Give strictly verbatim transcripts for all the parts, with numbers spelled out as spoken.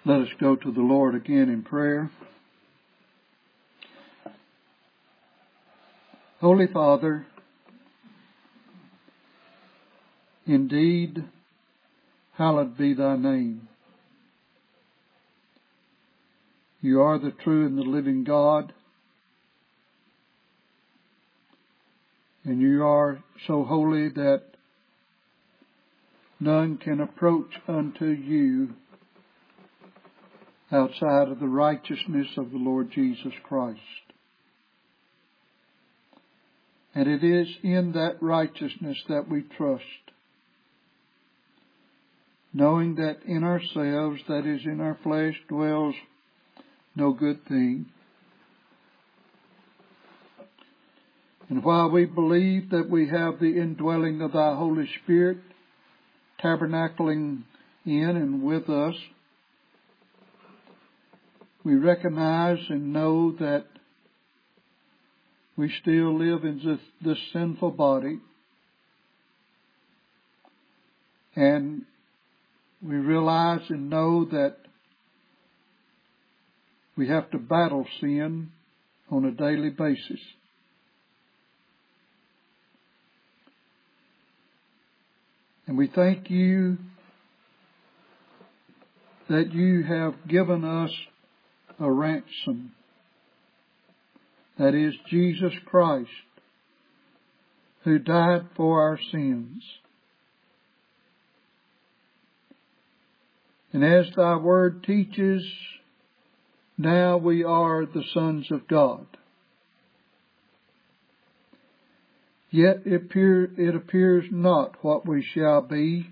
Let us go to the Lord again in prayer. Holy Father, indeed, hallowed be thy name. You are the true and the living God, and you are so holy that none can approach unto you outside of the righteousness of the Lord Jesus Christ. And it is in that righteousness that we trust, knowing that in ourselves, that is, in our flesh, dwells no good thing. And while we believe that we have the indwelling of thy Holy Spirit tabernacling in and with us, we recognize and know that we still live in this, this sinful body, and we realize and know that we have to battle sin on a daily basis. And we thank you that you have given us a ransom. That is Jesus Christ, who died for our sins. And as thy word teaches, now we are the sons of God. Yet it, appear, it appears not what we shall be,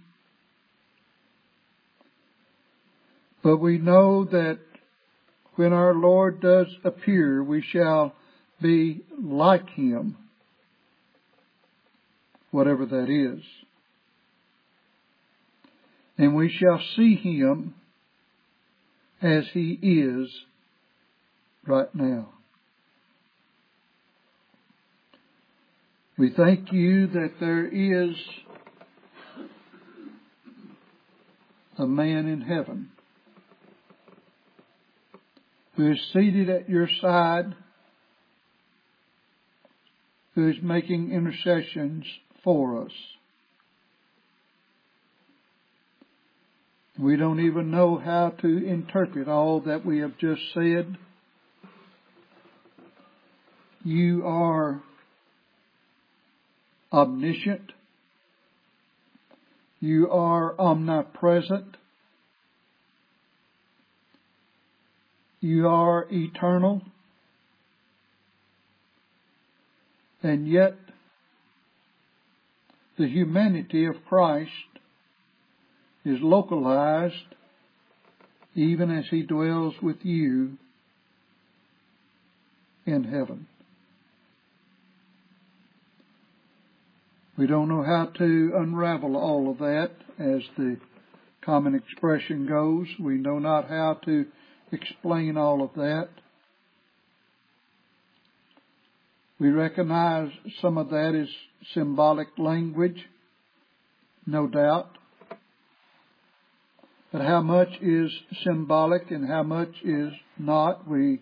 but we know that when our Lord does appear, we shall be like Him, whatever that is. And we shall see Him as He is right now. We thank you that there is a man in heaven who is seated at your side, who is making intercessions for us. We don't even know how to interpret all that we have just said. You are omniscient. You are omnipresent. You are eternal. And yet, the humanity of Christ is localized even as He dwells with you in heaven. We don't know how to unravel all of that, as the common expression goes. We know not how to explain all of that. We recognize some of that is symbolic language, no doubt. But how much is symbolic and how much is not, we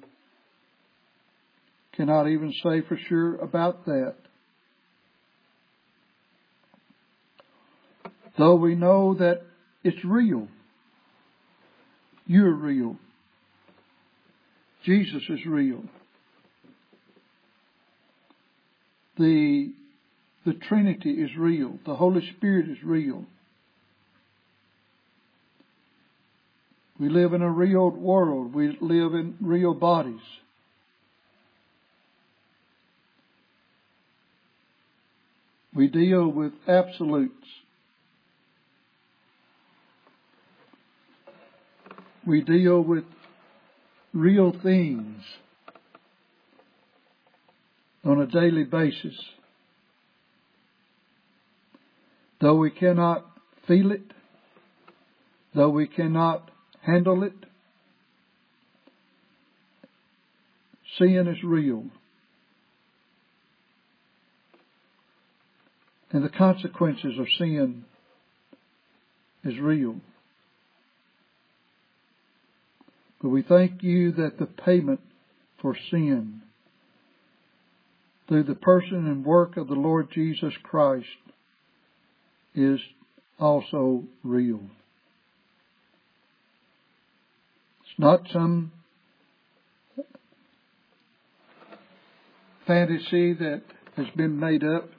cannot even say for sure about that. Though we know that it's real. You're real. Jesus is real. The, the Trinity is real. The Holy Spirit is real. We live in a real world. We live in real bodies. We deal with absolutes. We deal with real things on a daily basis. Though we cannot feel it, though we cannot handle it, sin is real. And the consequences of sin is real. But we thank you that the payment for sin through the person and work of the Lord Jesus Christ is also real. It's not some fantasy that has been made up.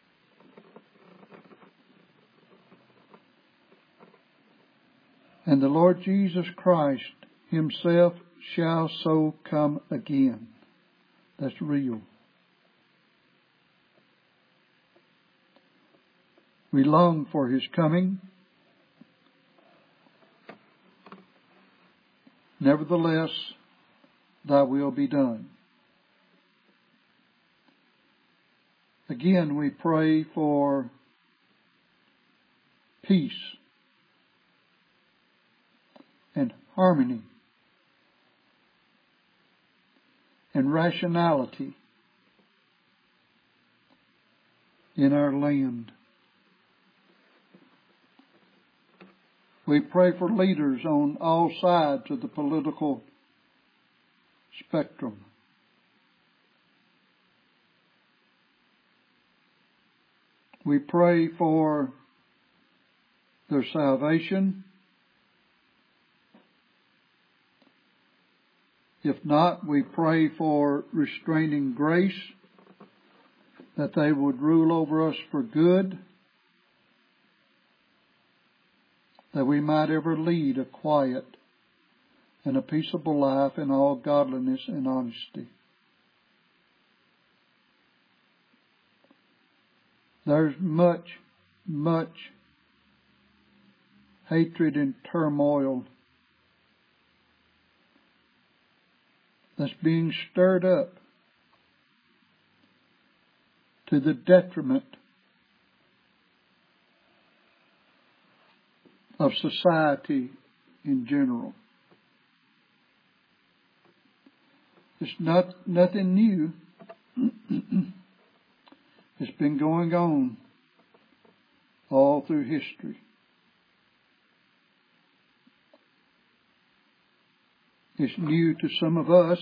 And the Lord Jesus Christ Himself shall so come again. That's real. We long for His coming. Nevertheless, Thy will be done. Again, we pray for peace and harmony and rationality in our land. We pray for leaders on all sides of the political spectrum. We pray for their salvation. If not, we pray for restraining grace, that they would rule over us for good, that we might ever lead a quiet and a peaceable life in all godliness and honesty. There's much, much hatred and turmoil that's being stirred up to the detriment of society in general. It's not nothing new. It's been going on all through history. It's new to some of us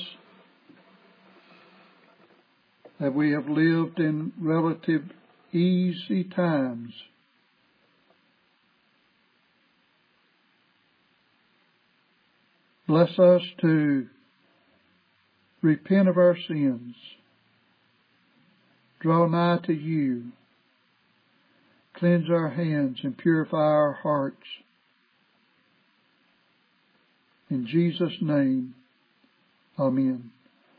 that we have lived in relative easy times. Bless us to repent of our sins, draw nigh to you, cleanse our hands and purify our hearts. In Jesus' name, amen.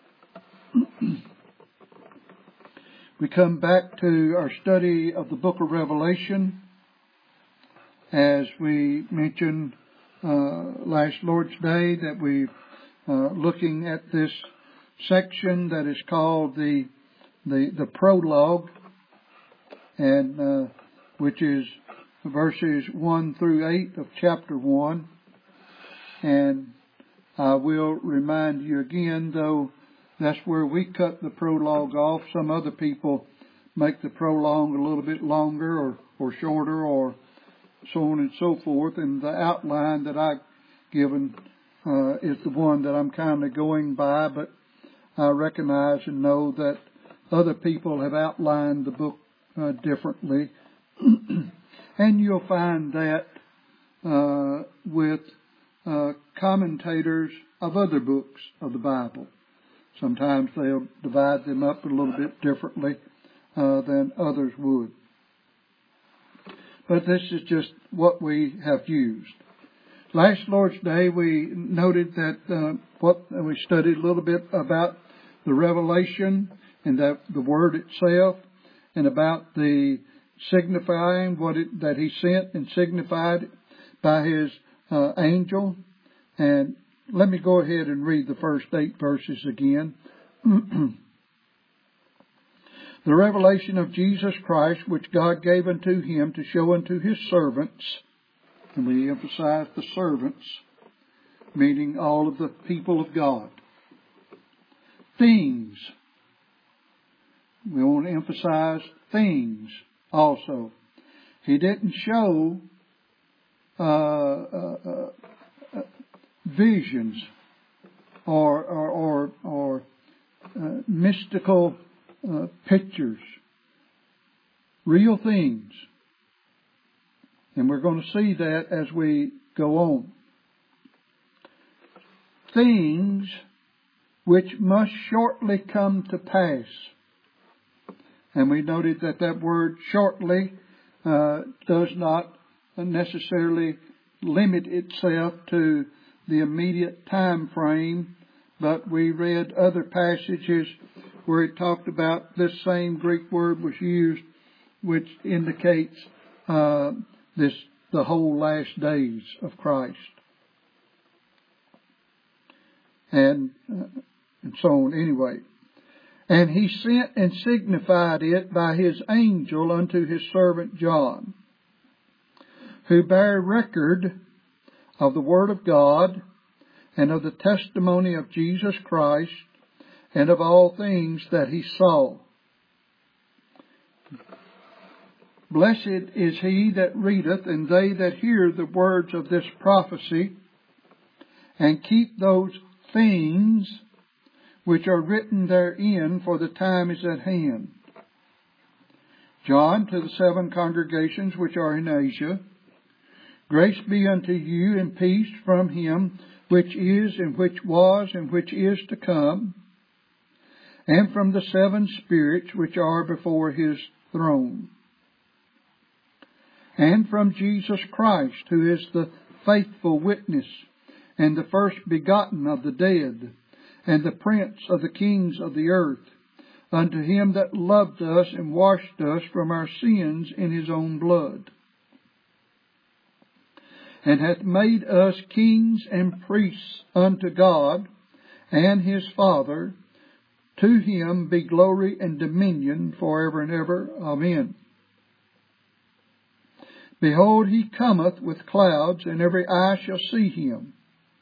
We come back to our study of the book of Revelation. As we mentioned uh, last Lord's Day, that we're uh, looking at this section that is called the the, the prologue, and uh, which is verses one through eight of chapter one. And I will remind you again, though that's where we cut the prologue off. Some other people make the prologue a little bit longer or, or shorter or so on and so forth. And the outline that I've given uh, is the one that I'm kind of going by, but I recognize and know that other people have outlined the book uh, differently. And you'll find that uh, with uh, commentators of other books of the Bible. Sometimes they'll divide them up a little bit differently uh, than others would. But this is just what we have used. Last Lord's Day we noted that uh, what we studied a little bit about the revelation and that the word itself, and about the signifying what it, that He sent and signified by His uh, angel. And let me go ahead and read the first eight verses again. The revelation of Jesus Christ, which God gave unto Him to show unto His servants, and we emphasize the servants, meaning all of the people of God. Things. We want to emphasize things also. He didn't show uh, uh, uh, visions or or or, or uh, mystical uh, pictures. Real things. And we're going to see that as we go on. Things which must shortly come to pass. And we noted that that word shortly uh, does not necessarily limit itself to the immediate time frame, but we read other passages where it talked about this same Greek word was used, which indicates uh, this the whole last days of Christ, and uh, and so on. Anyway, and he sent and signified it by his angel unto his servant John, who bare record of the word of God and of the testimony of Jesus Christ and of all things that he saw. Blessed is he that readeth, and they that hear the words of this prophecy, and keep those things which are written therein, for the time is at hand. John, to the seven congregations which are in Asia, grace be unto you and peace from him which is, and which was, and which is to come, and from the seven spirits which are before his throne, and from Jesus Christ, who is the faithful witness, and the first begotten of the dead, and the prince of the kings of the earth, unto him that loved us and washed us from our sins in his own blood, and hath made us kings and priests unto God and his Father. To him be glory and dominion forever and ever. Amen. Behold, he cometh with clouds, and every eye shall see him,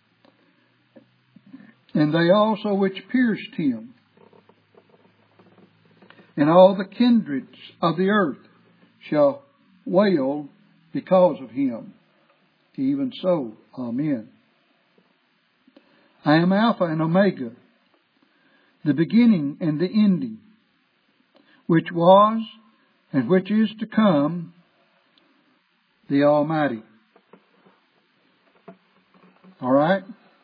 and they also which pierced him, and all the kindreds of the earth shall wail because of him. Even so, Amen. I am Alpha and Omega, the beginning and the ending, which was and which is to come, the Almighty. All right?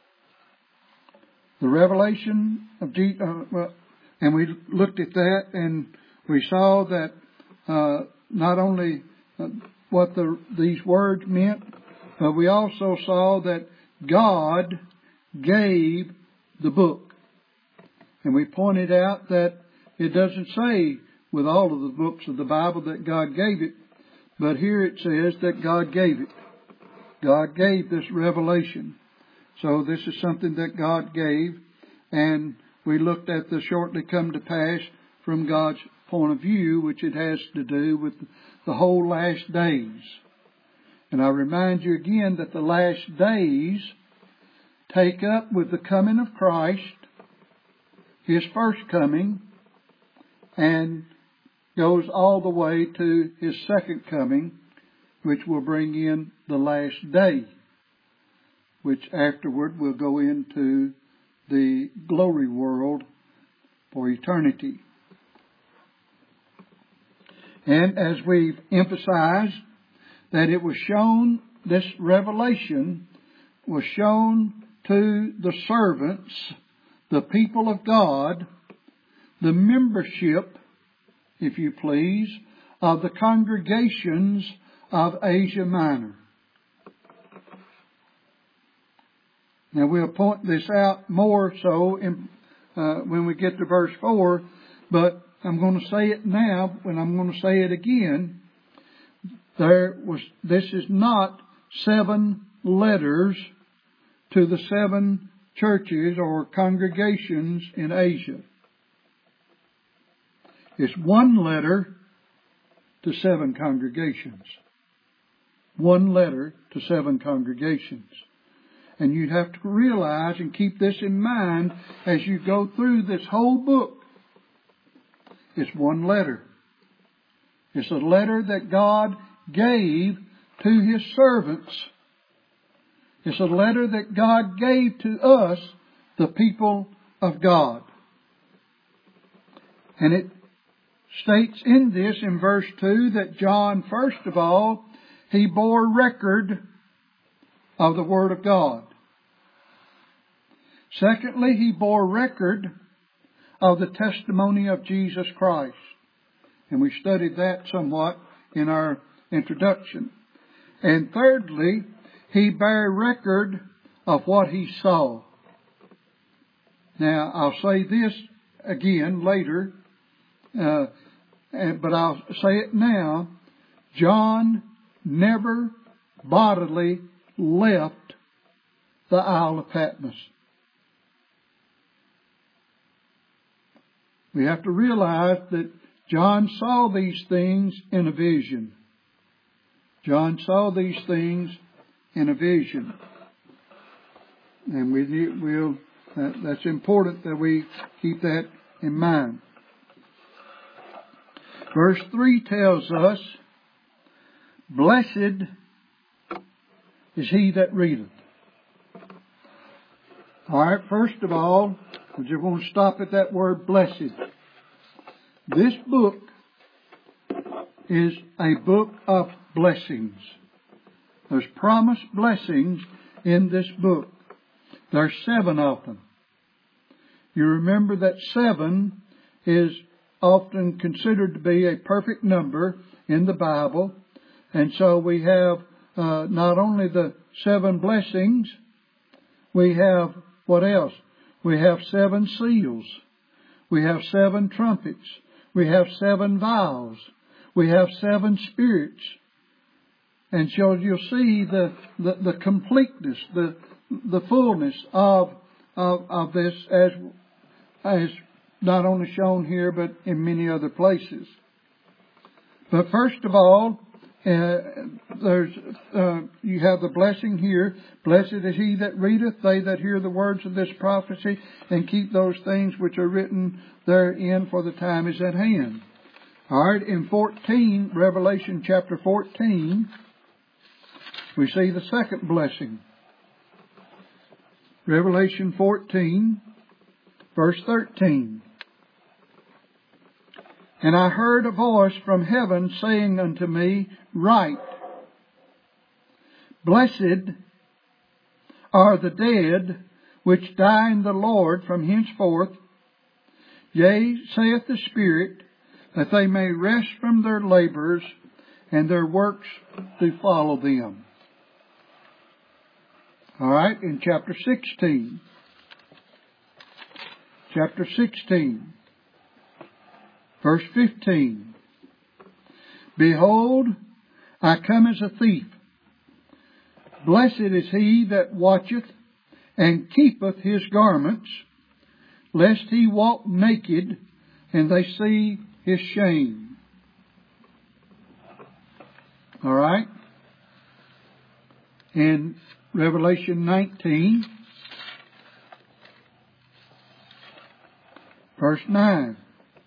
The revelation of Jesus, uh, well, and we looked at that, and we saw that uh, not only uh, what the, these words meant, but we also saw that God gave the book. And we pointed out that it doesn't say with all of the books of the Bible that God gave it, but here it says that God gave it. God gave this revelation. So this is something that God gave, and we looked at the shortly come to pass from God's point of view, which it has to do with the whole last days. And I remind you again that the last days take up with the coming of Christ, his first coming, and goes all the way to his second coming, which will bring in the last day, which afterward will go into the glory world for eternity. And as we've emphasized, that it was shown, this revelation was shown to the servants, the people of God, the membership, if you please, of the congregations of Asia Minor. Now we'll point this out more so in, uh, when we get to verse four, but I'm going to say it now, and I'm going to say it again. There was, this is not seven letters to the seven churches or congregations in Asia. It's one letter to seven congregations. One letter to seven congregations. And you'd have to realize and keep this in mind as you go through this whole book. It's one letter. It's a letter that God gave to his servants. It's a letter that God gave to us the people of God. And it states in this, in verse two, that John, first of all, he bore record of the Word of God. Secondly, he bore record of the testimony of Jesus Christ. And we studied that somewhat in our introduction. And thirdly, he bare record of what he saw. Now, I'll say this again later, uh, but I'll say it now. John never bodily left the Isle of Patmos. We have to realize that John saw these things in a vision. John saw these things in a vision. And we need, we'll, that, that's important that we keep that in mind. Verse three tells us, "Blessed is he that readeth." All right, first of all, we just want to stop at that word blessed. This book is a book of blessings. There's promised blessings in this book. There's seven of them. You remember that seven is often considered to be a perfect number in the Bible. And so we have uh, not only the seven blessings, we have what else? We have seven seals. We have seven trumpets. We have seven vials. We have seven spirits. And so you'll see the, the, the completeness, the the fullness of, of of this as as not only shown here but in many other places. But first of all, uh, there's uh, you have the blessing here. Blessed is he that readeth, they that hear the words of this prophecy, and keep those things which are written therein, for the time is at hand. All right, in fourteen, Revelation chapter fourteen, we see the second blessing. Revelation fourteen, verse thirteen. "And I heard a voice from heaven saying unto me, Write, Blessed are the dead which die in the Lord from henceforth, yea, saith the Spirit, that they may rest from their labors, and their works do follow them." All right, in chapter sixteen. Chapter sixteen. Verse fifteen. "Behold, I come as a thief. Blessed is he that watcheth and keepeth his garments, lest he walk naked and they see his shame." All right. In Revelation nineteen, verse nine.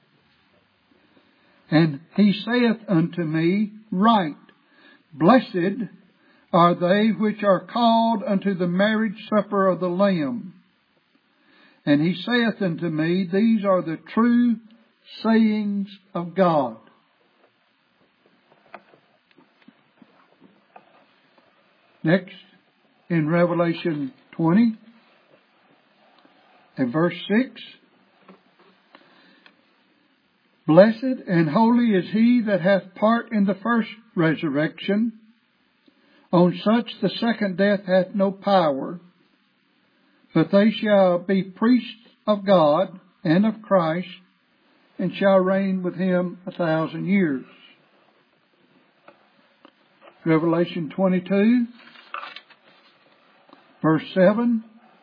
"And he saith unto me, Write, Blessed are they which are called unto the marriage supper of the Lamb. And he saith unto me, These are the true sayings of God." Next, in Revelation twenty, and verse six, "Blessed and holy is he that hath part in the first resurrection. On such the second death hath no power, but they shall be priests of God and of Christ, and shall reign with him a thousand years." Revelation twenty-two, verse seven.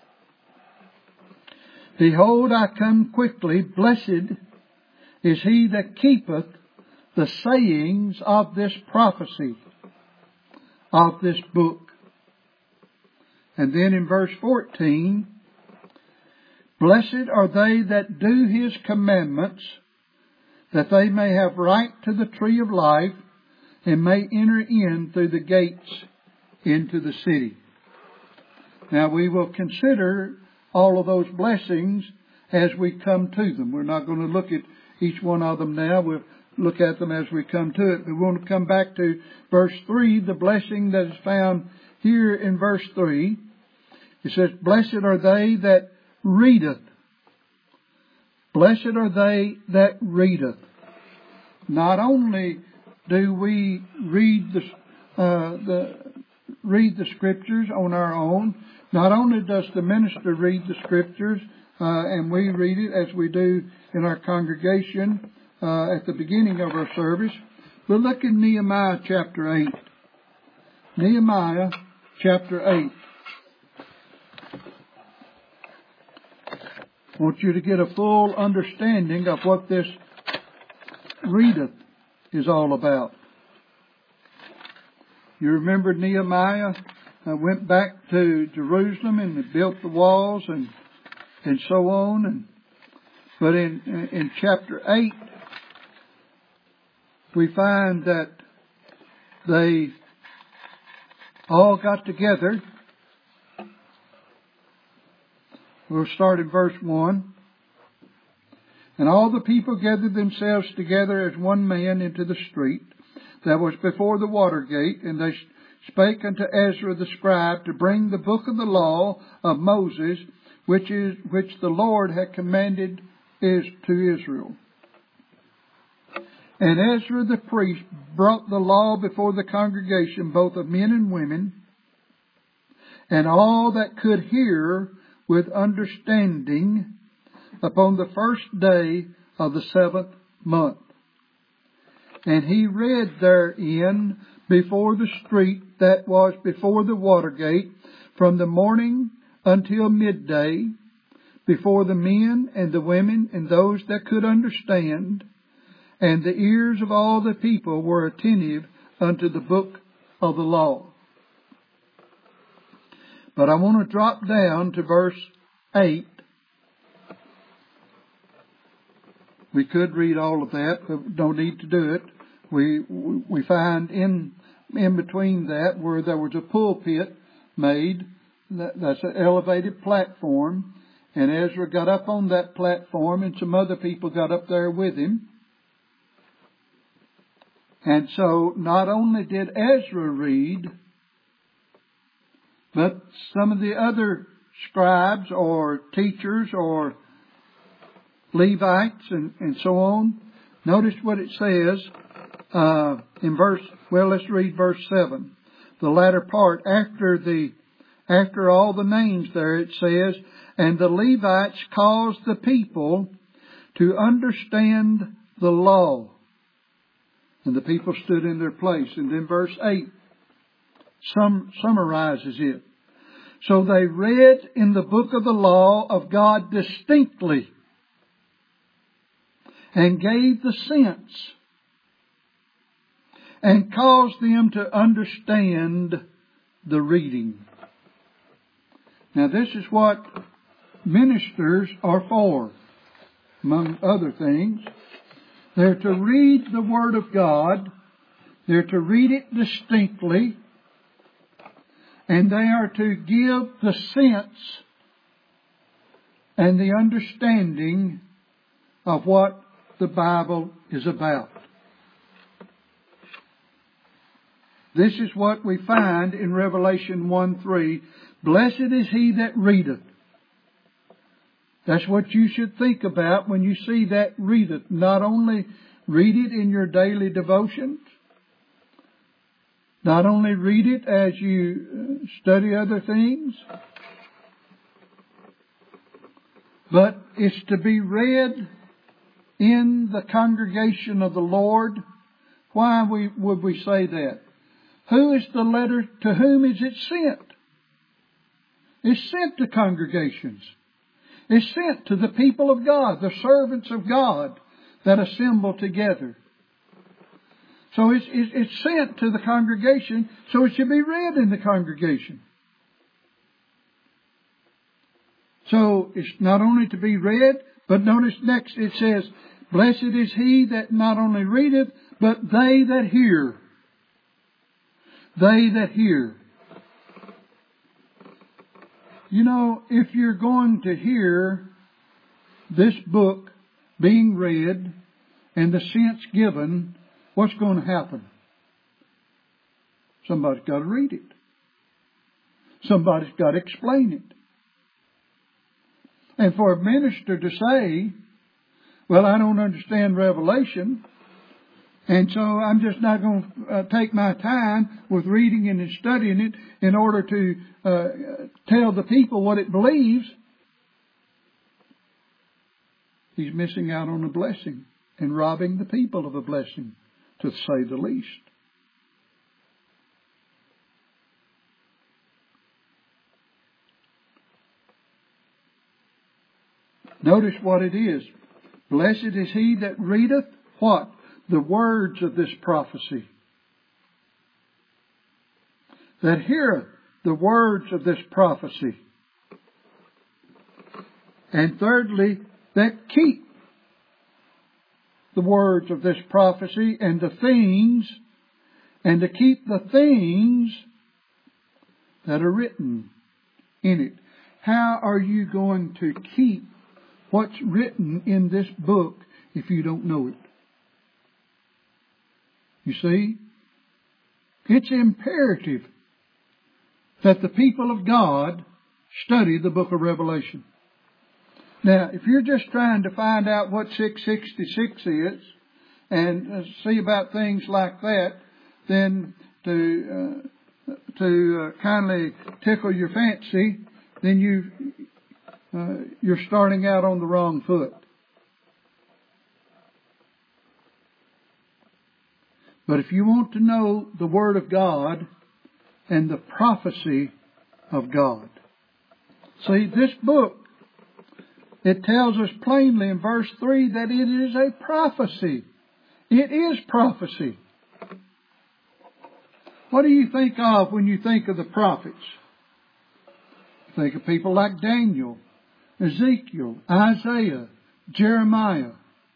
"Behold, I come quickly. Blessed is he that keepeth the sayings of this prophecy, of this book." And then in verse fourteen, "Blessed are they that do his commandments, that they may have right to the tree of life, and may enter in through the gates into the city." Now we will consider all of those blessings as we come to them. We're not going to look at each one of them now. We'll look at them as we come to it. We want to come back to verse three, the blessing that is found here in verse three. It says, blessed are they that readeth. Blessed are they that readeth. Not only do we read the, uh, the, read the Scriptures on our own, not only does the minister read the Scriptures, uh, and we read it as we do in our congregation, uh, at the beginning of our service, but look in Nehemiah chapter eight. Nehemiah chapter eight. I want you to get a full understanding of what this readeth is all about. You remember Nehemiah uh, went back to Jerusalem and they built the walls and and so on. And but in in chapter eight, we find that they all got together. We'll start in verse one. And all the people gathered themselves together as one man into the street that was before the water gate, and they spake unto Ezra the scribe to bring the book of the law of Moses, which is which the Lord had commanded is to Israel. And Ezra the priest brought the law before the congregation, both of men and women, and all that could hear with understanding, upon the first day of the seventh month. And he read therein before the street that was before the water gate, from the morning until midday, before the men and the women and those that could understand, and the ears of all the people were attentive unto the book of the law. But I want to drop down to verse eight. We could read all of that, but we don't need to do it. We we find in in between that where there was a pulpit made. That's an elevated platform. And Ezra got up on that platform, and some other people got up there with him. And so not only did Ezra read, but some of the other scribes or teachers or Levites and, and so on. Notice what it says uh, in verse, well, let's read verse seven. The latter part, after the after all the names there, it says, and the Levites caused the people to understand the law. And the people stood in their place. And then verse eight sum, summarizes it. So they read in the book of the law of God distinctly, and gave the sense, and caused them to understand the reading. Now this is what ministers are for, among other things. They're to read the Word of God, they're to read it distinctly, and they are to give the sense and the understanding of what the Bible is about. This is what we find in Revelation one three. Blessed is he that readeth. That's what you should think about when you see that readeth. Not only read it in your daily devotions, not only read it as you study other things, but it's to be read in the congregation of the Lord. Why we, would we say that? Who is the letter? To whom is it sent? It's sent to congregations. It's sent to the people of God, the servants of God that assemble together. So it's, it's, it's sent to the congregation, so it should be read in the congregation. So it's not only to be read, but notice next it says, blessed is he that not only readeth, but they that hear. They that hear. You know, if you're going to hear this book being read and the sense given, what's going to happen? Somebody's got to read it. Somebody's got to explain it. And for a minister to say, well, I don't understand Revelation, and so I'm just not going to uh, take my time with reading it and studying it in order to uh, tell the people what it believes, he's missing out on a blessing and robbing the people of a blessing, to say the least. Notice what it is. Blessed is he that readeth what? The words of this prophecy. That heareth the words of this prophecy. And thirdly, that keep the words of this prophecy and the things, and to keep the things that are written in it. How are you going to keep what's written in this book if you don't know it? You see, it's imperative that the people of God study the book of Revelation. Now, if you're just trying to find out what six sixty-six is and see about things like that, then to uh, to uh, kindly tickle your fancy, then you uh, you're starting out on the wrong foot. But if you want to know the Word of God and the prophecy of God, see, this book, it tells us plainly in verse three that it is a prophecy. It is prophecy. What do you think of when you think of the prophets? Think of people like Daniel, Ezekiel, Isaiah, Jeremiah.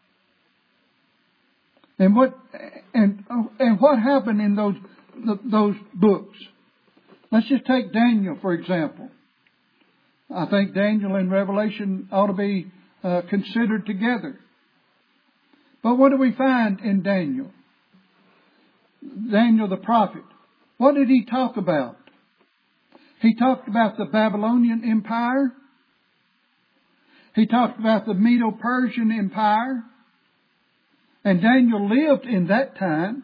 And what and and what happened in those those books? Let's just take Daniel for example. I think Daniel and Revelation ought to be uh, considered together. But what do we find in Daniel? Daniel the prophet. What did he talk about? He talked about the Babylonian Empire. He talked about the Medo-Persian Empire. And Daniel lived in that time.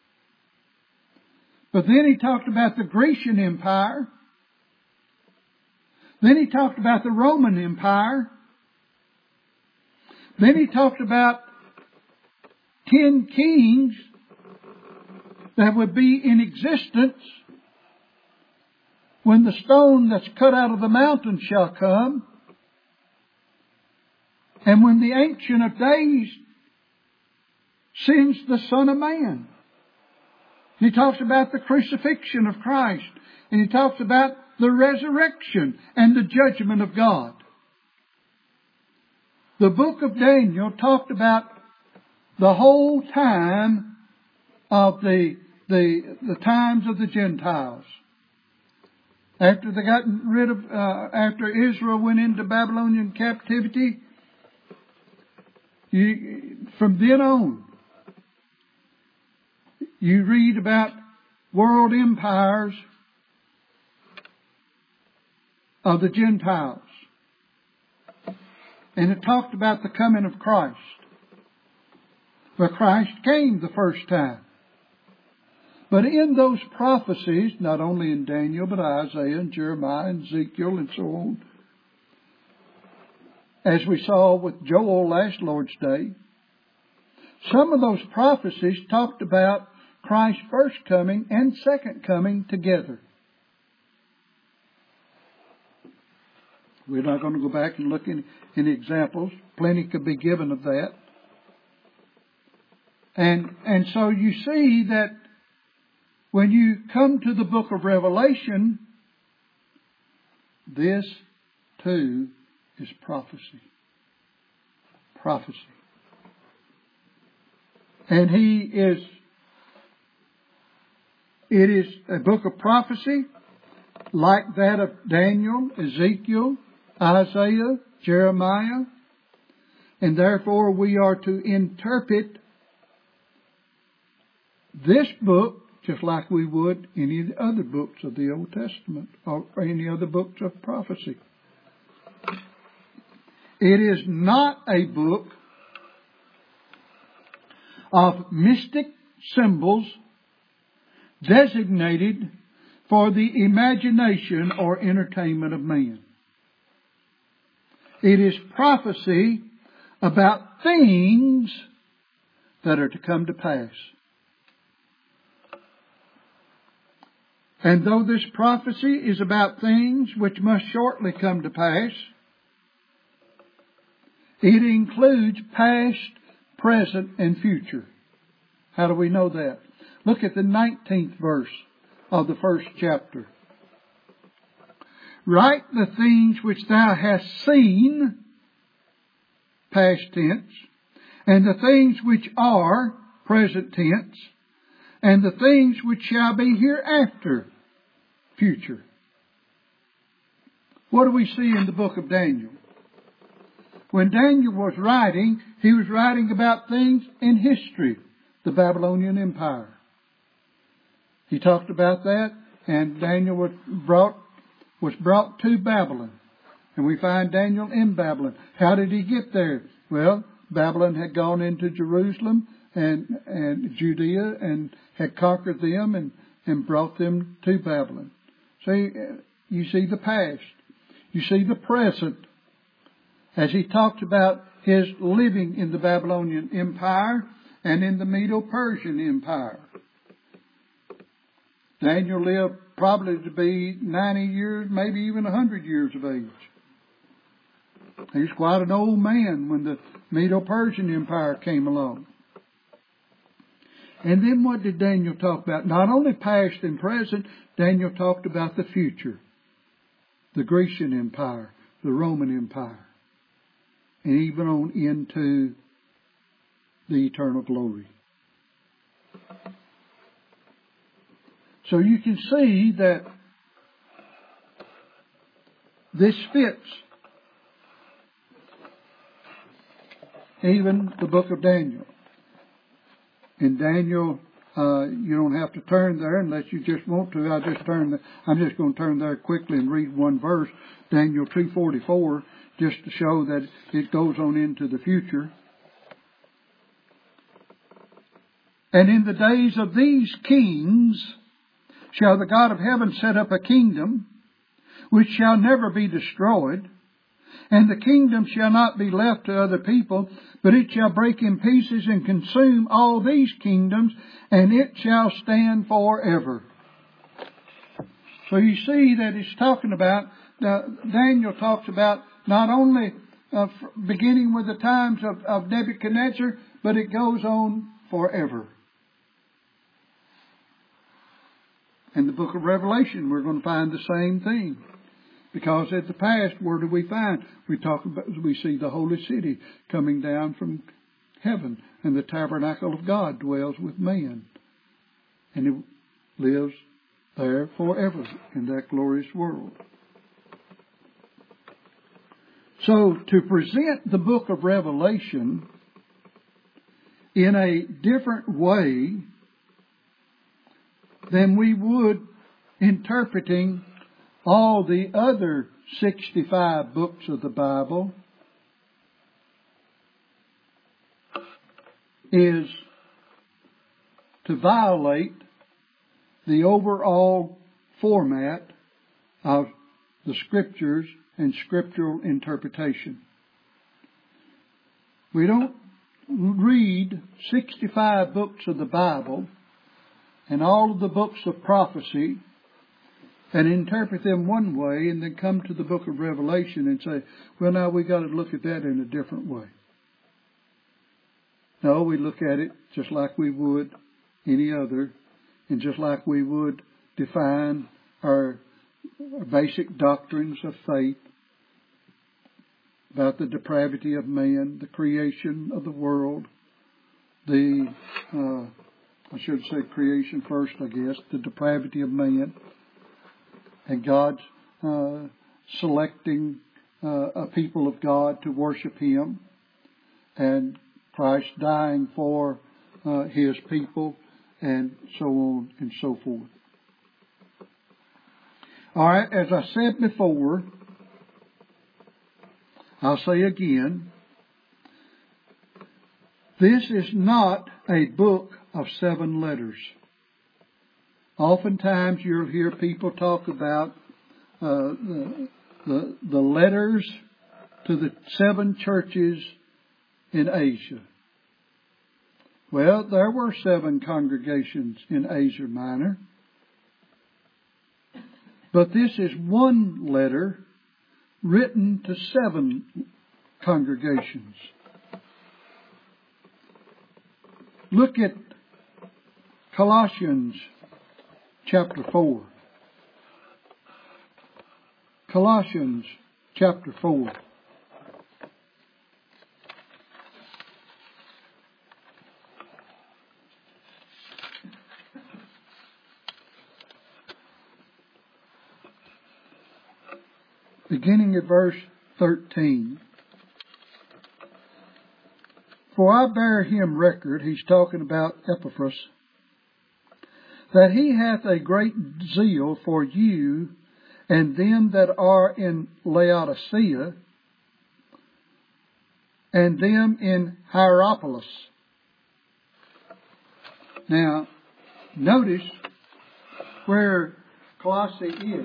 But then he talked about the Grecian Empire. Then he talked about the Roman Empire. Then he talked about ten kings that would be in existence when the stone that's cut out of the mountain shall come, and when the Ancient of Days sends the Son of Man. He talks about the crucifixion of Christ, and he talks about the resurrection and the judgment of God. The book of Daniel talked about the whole time of the the the times of the Gentiles. After they got rid of, uh, after Israel went into Babylonian captivity, you, from then on, you read about world empires of the Gentiles. And it talked about the coming of Christ. But Christ came the first time. But in those prophecies, not only in Daniel, but Isaiah and Jeremiah and Ezekiel and so on, as we saw with Joel last Lord's Day, some of those prophecies talked about Christ's first coming and second coming together. We're not going to go back and look in any examples. Plenty could be given of that. And, and so you see that when you come to the book of Revelation, this too is prophecy. Prophecy. And he is, it is a book of prophecy, like that of Daniel, Ezekiel, Isaiah, Jeremiah. And therefore we are to interpret this book just like we would any of the other books of the Old Testament or any other books of prophecy. It is not a book of mystic symbols designated for the imagination or entertainment of man. It is prophecy about things that are to come to pass. And though this prophecy is about things which must shortly come to pass, it includes past, present, and future. How do we know that? Look at the nineteenth verse of the first chapter. Write the things which thou hast seen, past tense, and the things which are, present tense, and the things which shall be hereafter, future. What do we see in the book of Daniel? When Daniel was writing, he was writing about things in history, the Babylonian Empire. He talked about that, and Daniel was brought, was brought to Babylon. And we find Daniel in Babylon. How did he get there? Well, Babylon had gone into Jerusalem and, and Judea and had conquered them and, and brought them to Babylon. See, you see the past. You see the present. As he talked about his living in the Babylonian Empire and in the Medo-Persian Empire. Daniel lived probably to be ninety years, maybe even one hundred years of age. He was quite an old man when the Medo-Persian Empire came along. And then what did Daniel talk about? Not only past and present, Daniel talked about the future. The Grecian Empire, the Roman Empire, and even on into the eternal glory. So you can see that this fits even the book of Daniel. In Daniel, uh, you don't have to turn there unless you just want to. I just turn. The, I'm just going to turn there quickly and read one verse, Daniel two forty-four, just to show that it goes on into the future. And in the days of these kings shall the God of heaven set up a kingdom which shall never be destroyed, and the kingdom shall not be left to other people, but it shall break in pieces and consume all these kingdoms, and it shall stand forever. So you see that it's talking about, uh, Daniel talks about not only uh, beginning with the times of, of Nebuchadnezzar, but it goes on forever. In the book of Revelation, we're going to find the same thing. Because at the past, where do we find? We talk about, we see the holy city coming down from heaven, and the tabernacle of God dwells with man. And it lives there forever in that glorious world. So, to present the book of Revelation in a different way than we would interpreting all the other sixty-five books of the Bible is to violate the overall format of the Scriptures and scriptural interpretation. We don't read sixty-five books of the Bible and all of the books of prophecy and interpret them one way and then come to the book of Revelation and say, well, now we got to look at that in a different way. No, we look at it just like we would any other, and just like we would define our basic doctrines of faith about the depravity of man, the creation of the world, the, uh, I should say creation first, I guess, the depravity of man, and God's uh, selecting uh, a people of God to worship Him, and Christ dying for uh, His people, and so on and so forth. All right, as I said before, I'll say again, this is not a book of seven letters. Oftentimes you'll hear people talk about uh, the, the, the letters to the seven churches in Asia. Well, there were seven congregations in Asia Minor. But this is one letter written to seven congregations. Look at Colossians chapter four. Colossians chapter four. Beginning at verse thirteen. For I bear him record, he's talking about Epaphras, that he hath a great zeal for you and them that are in Laodicea, and them in Hierapolis. Now, notice where Colossae is.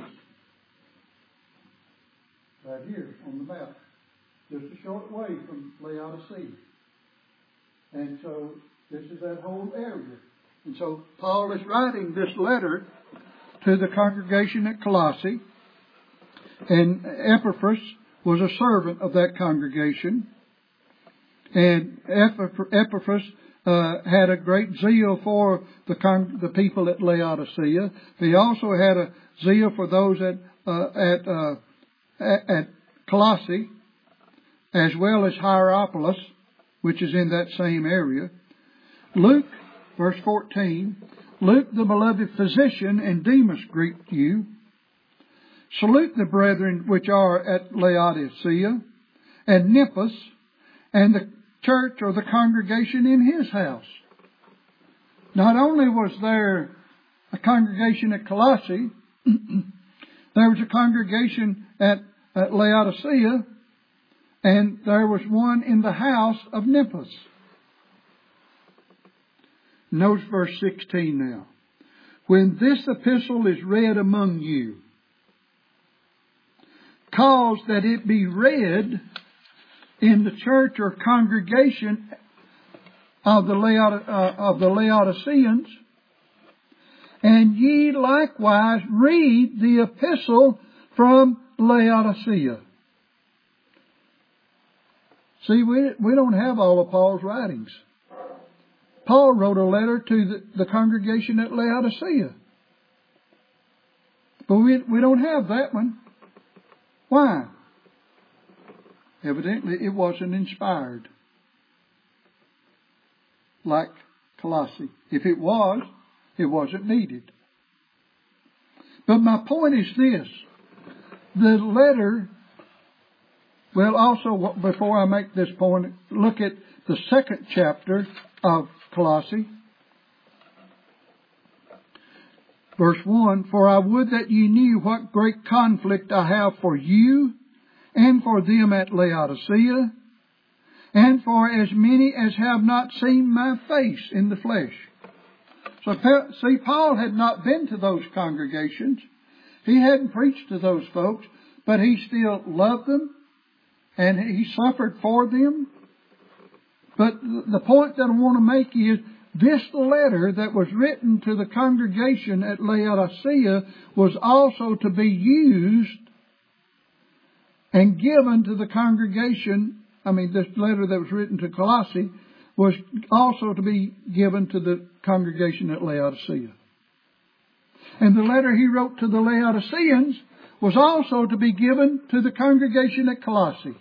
Right here on the map. Just a short way from Laodicea. And so this is that whole area. And so Paul is writing this letter to the congregation at Colossae. And Epaphras was a servant of that congregation. And Epaphras uh, had a great zeal for the con- the people at Laodicea. He also had a zeal for those at uh, at uh, at, at Colossae, as well as Hierapolis, which is in that same area. Luke, verse fourteen, Luke, the beloved physician, and Demas greet you. Salute the brethren which are at Laodicea, and Nymphas, and the church or the congregation in his house. Not only was there a congregation at Colossae, there was a congregation at, at Laodicea, and there was one in the house of Nymphas. Notice verse sixteen now. When this epistle is read among you, cause that it be read in the church or congregation of the, Laod- uh, of the Laodiceans, and ye likewise read the epistle from Laodicea. See, we, we don't have all of Paul's writings. Paul wrote a letter to the, the congregation at Laodicea. But we, we don't have that one. Why? Evidently it wasn't inspired like Colossae. If it was, it wasn't needed. But my point is this. The letter, well, also before I make this point, look at the second chapter of Colossae. Verse one, for I would that ye knew what great conflict I have for you and for them at Laodicea, and for as many as have not seen my face in the flesh. So, see, Paul had not been to those congregations. He hadn't preached to those folks, but he still loved them, and he suffered for them. But the point that I want to make is, this letter that was written to the congregation at Laodicea was also to be used and given to the congregation. I mean, this letter that was written to Colossae was also to be given to the congregation at Laodicea. And the letter he wrote to the Laodiceans was also to be given to the congregation at Colossae.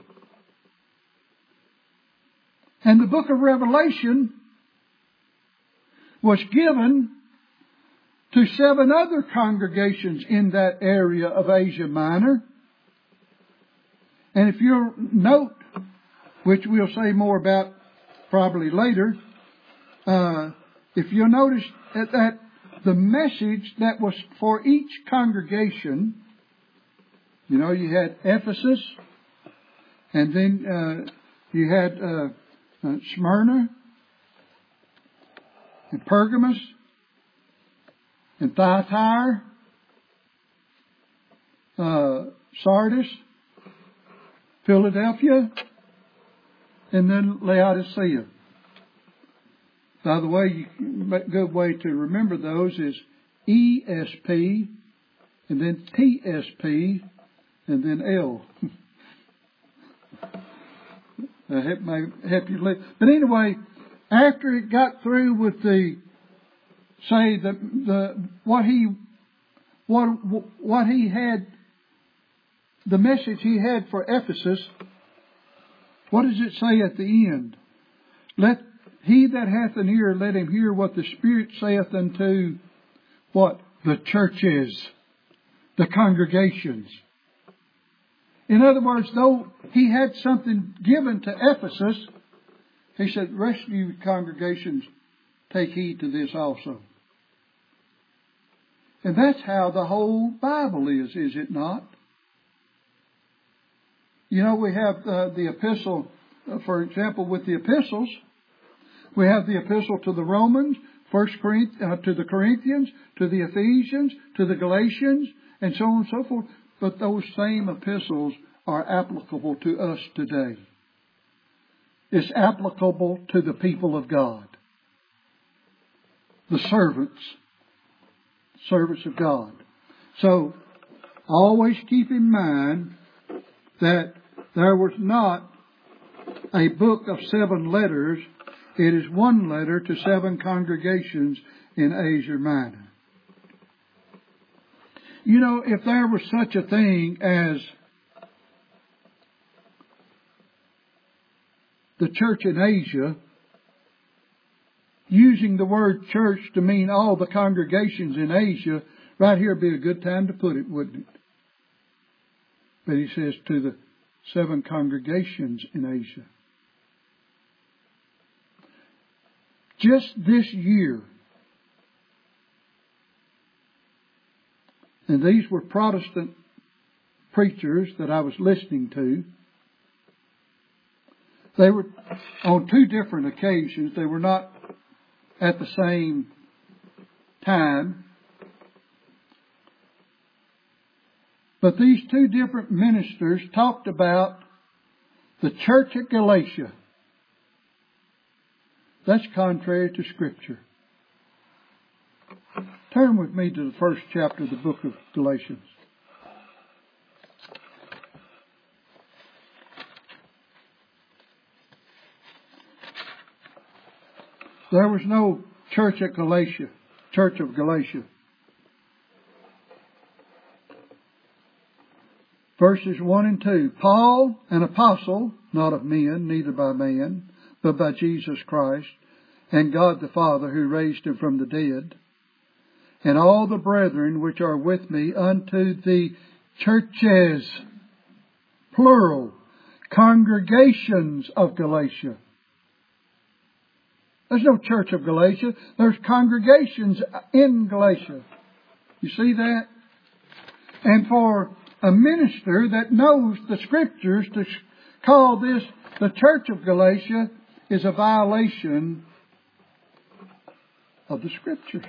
And the book of Revelation was given to seven other congregations in that area of Asia Minor. And if you'll note, which we'll say more about probably later, uh, if you'll notice that, that the message that was for each congregation, you know, you had Ephesus, and then uh, you had uh, uh, Smyrna, and Pergamos, and Thyatira, uh, Sardis, Philadelphia, and then Laodicea. By the way, a good way to remember those is E S P, and then T S P, and then L. That may help you live. But anyway, after it got through with the, say the the what he what what he had, the message he had for Ephesus, what does it say at the end? Let he that hath an ear, let him hear what the Spirit saith unto what? The churches, the congregations. In other words, though he had something given to Ephesus, he said, rest of you congregations, take heed to this also. And that's how the whole Bible is, is it not? You know, we have uh, the epistle, uh, for example, with the epistles, we have the epistle to the Romans, First Corinthians, uh, to the Corinthians, to the Ephesians, to the Galatians, and so on and so forth. But those same epistles are applicable to us today. It's applicable to the people of God. The servants. Servants of God. So, always keep in mind that there was not a book of seven letters. It is one letter to seven congregations in Asia Minor. You know, if there was such a thing as the church in Asia, using the word church to mean all the congregations in Asia, right here would be a good time to put it, wouldn't it? But he says to the seven congregations in Asia. Just this year, and these were Protestant preachers that I was listening to. They were on two different occasions. They were not at the same time. But these two different ministers talked about the church at Galatia. That's contrary to Scripture. Turn with me to the first chapter of the book of Galatians. There was no church at Galatia, church of Galatia. Verses one and two. Paul, an apostle, not of men, neither by man, but by Jesus Christ, and God the Father who raised him from the dead, and all the brethren which are with me unto the churches, plural, congregations of Galatia. There's no church of Galatia. There's congregations in Galatia. You see that? And for a minister that knows the Scriptures to call this the church of Galatia is a violation of the Scriptures.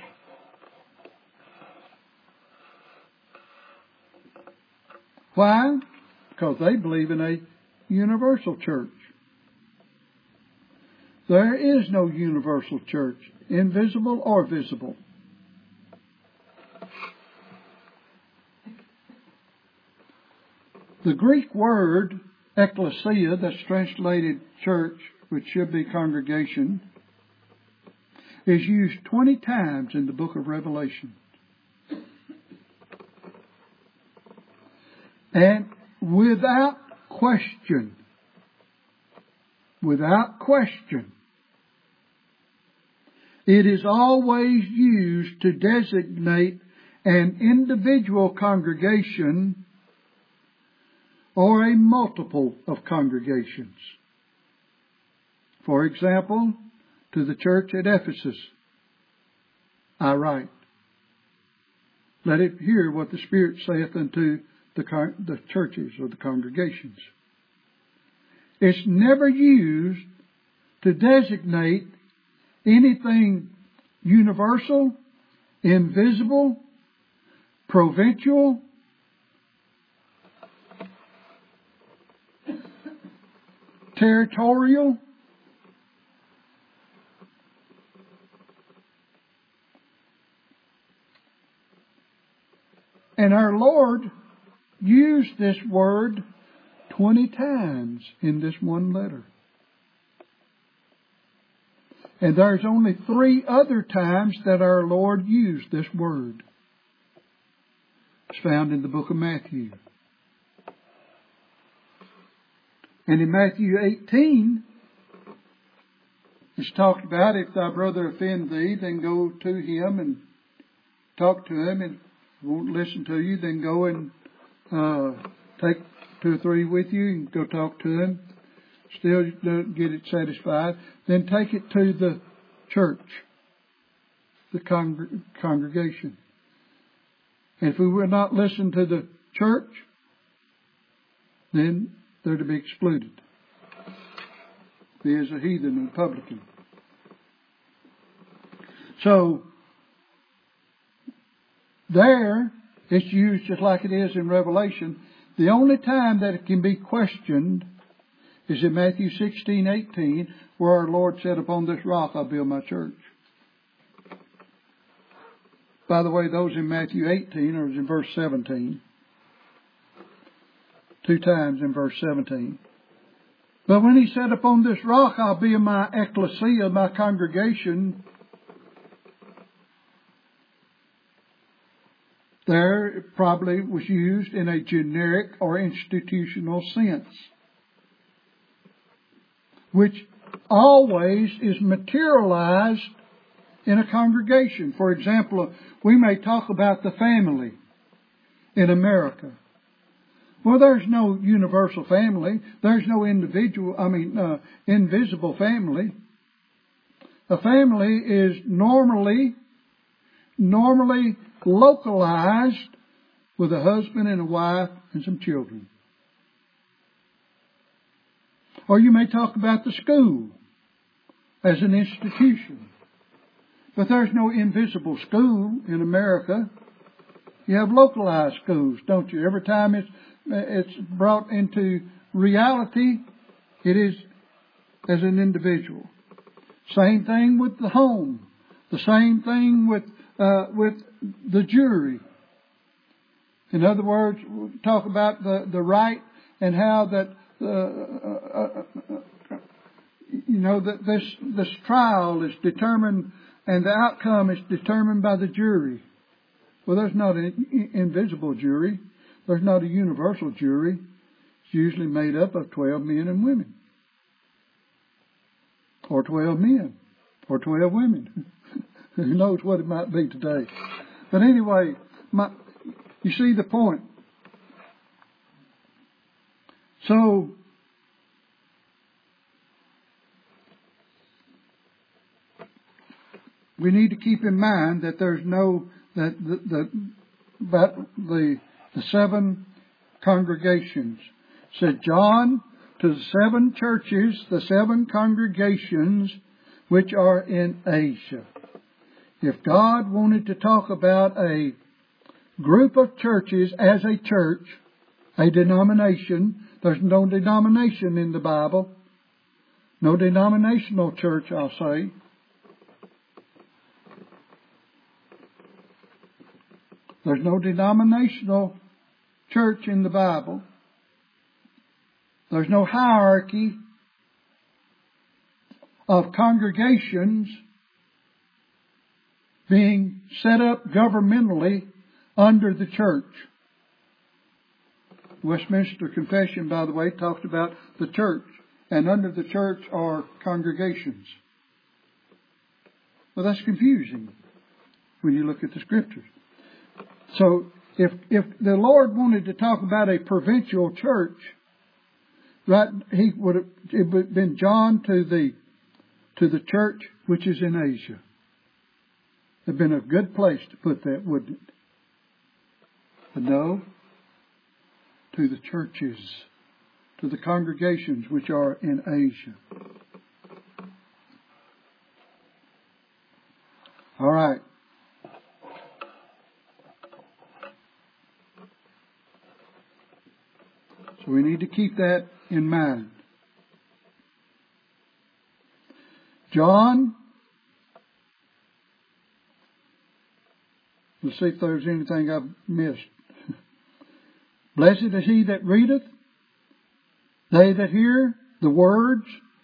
Why? Because they believe in a universal church. There is no universal church, invisible or visible. The Greek word ecclesia, that's translated church, which should be congregation, is used twenty times in the book of Revelation. And without question, without question, It is always used to designate an individual congregation or a multiple of congregations. For example, to the church at Ephesus, I write, let it hear what the Spirit saith unto the, the churches or the congregations. It's never used to designate anything universal, invisible, provincial, territorial. And our Lord used this word twenty times in this one letter. And there's only three other times that our Lord used this word. It's found in the book of Matthew. And in Matthew eighteen, it's talked about, if thy brother offend thee, then go to him and talk to him, and won't listen to you, then go and uh, take two or three with you and go talk to him. Still don't get it satisfied. Then take it to the church, the congr- congregation. And if we will not listen to the church, then they're to be excluded. He is a heathen and publican. So, there, it's used just like it is in Revelation. The only time that it can be questioned is in Matthew sixteen eighteen, where our Lord said, upon this rock I'll build my church. By the way, those in Matthew eighteen are in verse seventeen. Two times in verse seventeen. But when he said, upon this rock I'll build my ecclesia, my congregation, there it probably was used in a generic or institutional sense, which always is materialized in a congregation. For example, we may talk about the family in America. Well, there's no universal family. There's no individual, I mean, uh, invisible family. A family is normally, normally localized with a husband and a wife and some children. Or you may talk about the school as an institution. But there's no invisible school in America. You have localized schools, don't you? Every time it's it's brought into reality, it is as an individual. Same thing with the home. The same thing with uh, with the jury. In other words, we'll talk about the, the right and how that uh, uh, uh, you know that this this trial is determined and the outcome is determined by the jury. Well, there's not an invisible jury. There's not a universal jury. It's usually made up of twelve men and women. Or twelve men. Or twelve women. Who knows what it might be today. But anyway, my, you see the point. So, we need to keep in mind that there's no, that the, the, but the, the seven congregations. Said John to the seven churches, the seven congregations which are in Asia. If God wanted to talk about a group of churches as a church, a denomination, there's no denomination in the Bible. No denominational church, I'll say. There's no denominational church in the Bible. There's no hierarchy of congregations being set up governmentally under the church. Westminster Confession, by the way, talks about the church, and under the church are congregations. Well, that's confusing when you look at the Scriptures. So, if if the Lord wanted to talk about a provincial church, right, He would have, it would have been John to the to the church which is in Asia. It'd been a good place to put that, wouldn't it? But no, to the churches, to the congregations which are in Asia. All right. So we need to keep that in mind. John, let's see if there's anything I've missed. Blessed is he that readeth, they that hear the words,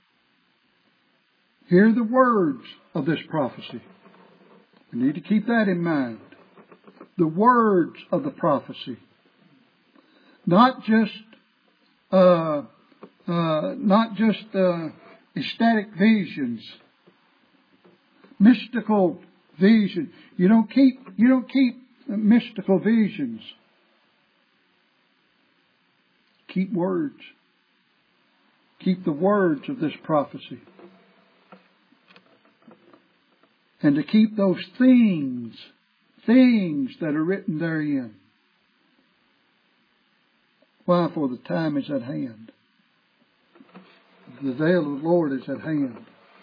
hear the words of this prophecy. We need to keep that in mind. The words of the prophecy. Not just Uh, uh, not just uh, ecstatic visions, mystical vision. You don't keep you don't keep mystical visions. Keep words. Keep the words of this prophecy, and to keep those things, things that are written therein. Why? For the time is at hand. The day of the Lord is at hand.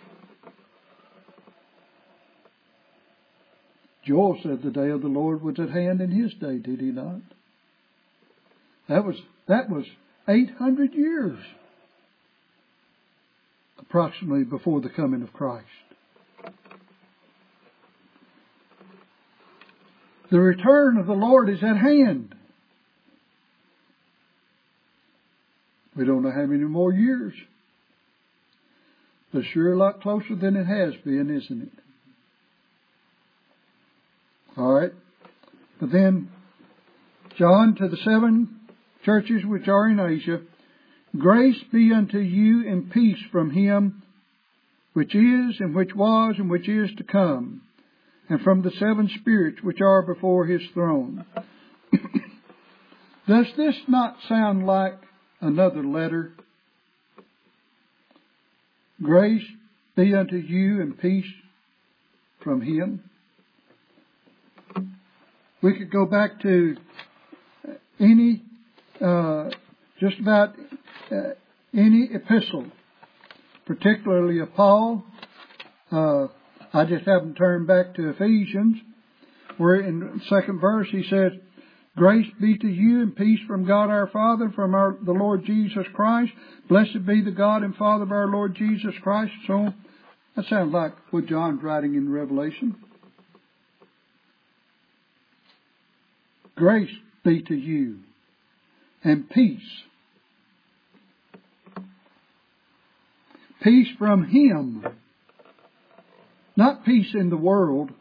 Joel said the day of the Lord was at hand in his day, did he not? That was that was eight hundred years approximately before the coming of Christ. The return of the Lord is at hand. We don't know how many more years. But sure a lot closer than it has been, isn't it? All right. But then, John to the seven churches which are in Asia, grace be unto you and peace from him which is, and which was, and which is to come, and from the seven spirits which are before his throne. Does this not sound like another letter? Grace be unto you and peace from him. We could go back to any, uh, just about uh, any epistle, particularly of Paul. Uh, I just haven't turned back to Ephesians, where in the second verse he says, grace be to you and peace from God our Father, from our, the Lord Jesus Christ. Blessed be the God and Father of our Lord Jesus Christ. So that sounds like what John's writing in Revelation. Grace be to you and peace. Peace from him. Not peace in the world.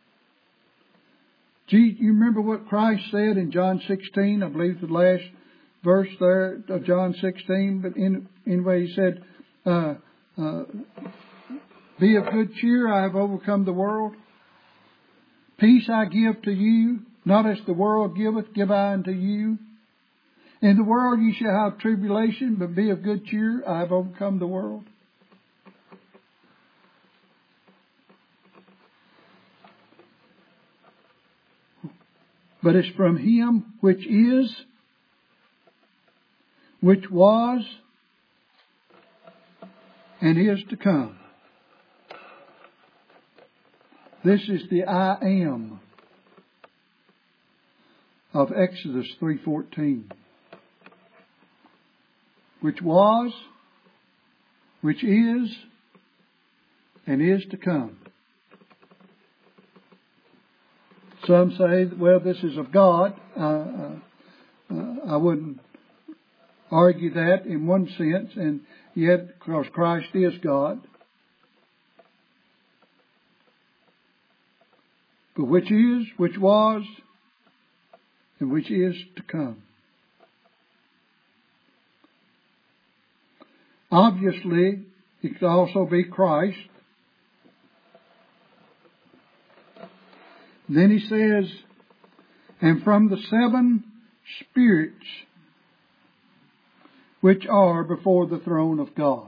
Gee, you remember what Christ said in John sixteen? I believe the last verse there of John sixteen. But in, anyway, he said, uh, uh, be of good cheer, I have overcome the world. Peace I give to you, not as the world giveth, give I unto you. In the world ye shall have tribulation, but be of good cheer, I have overcome the world. But it's from him which is, which was, and is to come. This is the I am of Exodus three fourteen. Which was, which is, and is to come. Some say, well, this is of God. Uh, uh, uh, I wouldn't argue that in one sense, and yet, because Christ is God. But which is, which was, and which is to come. Obviously, it could also be Christ. Then he says, and from the seven spirits which are before the throne of God.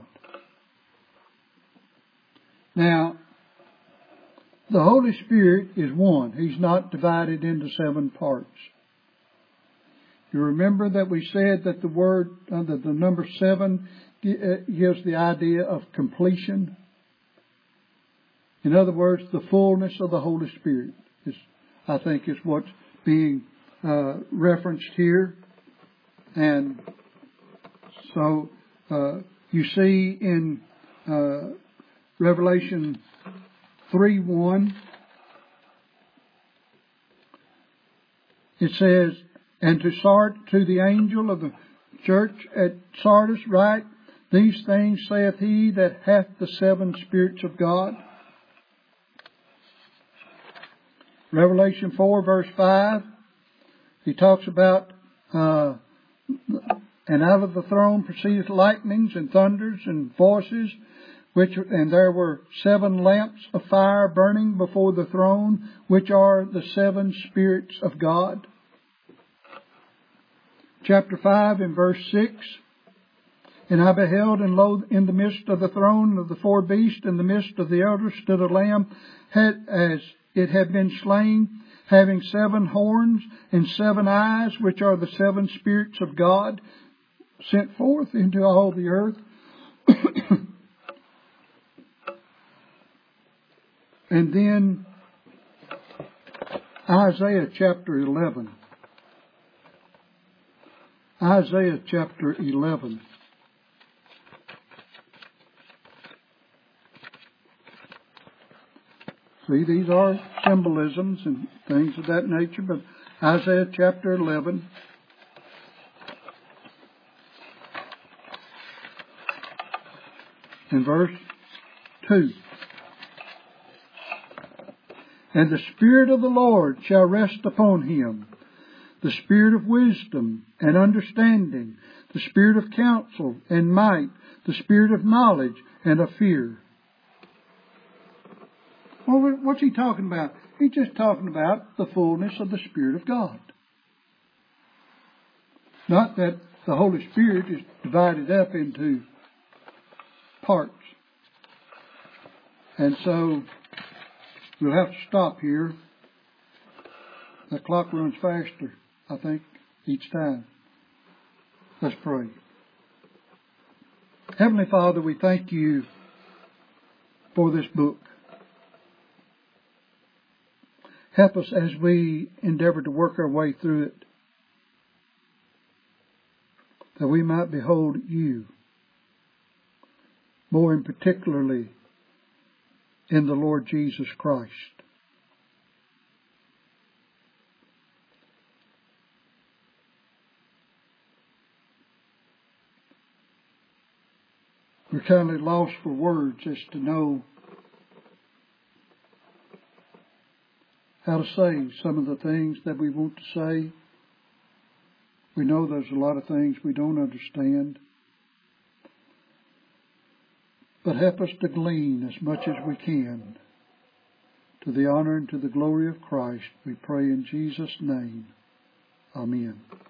Now, the Holy Spirit is one. He's not divided into seven parts. You remember that we said that the word, uh, that the number seven gives the idea of completion. In other words, the fullness of the Holy Spirit is, I think, is what's being uh, referenced here. And so uh, you see in uh, Revelation three one, it says, and to Sard, to the angel of the church at Sardis write, these things saith he that hath the seven spirits of God. Revelation four verse five, he talks about, uh, and out of the throne proceedeth lightnings and thunders and voices, which, and there were seven lamps of fire burning before the throne, which are the seven spirits of God. Chapter five and verse six, and I beheld, and lo, in the midst of the throne of the four beasts, in the midst of the elders, stood a lamb, had, as it had been slain, having seven horns and seven eyes, which are the seven spirits of God, sent forth into all the earth. And then Isaiah chapter eleven. Isaiah chapter eleven. See, these are symbolisms and things of that nature, but Isaiah chapter eleven. In verse two. And the Spirit of the Lord shall rest upon him, the Spirit of wisdom and understanding, the Spirit of counsel and might, the Spirit of knowledge and of fear. Well, what's he talking about? He's just talking about the fullness of the Spirit of God. Not that the Holy Spirit is divided up into parts. And so we'll have to stop here. The clock runs faster, I think, each time. Let's pray. Heavenly Father, we thank you for this book. Help us as we endeavor to work our way through it, that we might behold you, more and particularly in the Lord Jesus Christ. We're kind of lost for words as to know how to say some of the things that we want to say. We know there's a lot of things we don't understand. But help us to glean as much as we can to the honor and to the glory of Christ. We pray in Jesus' name. Amen.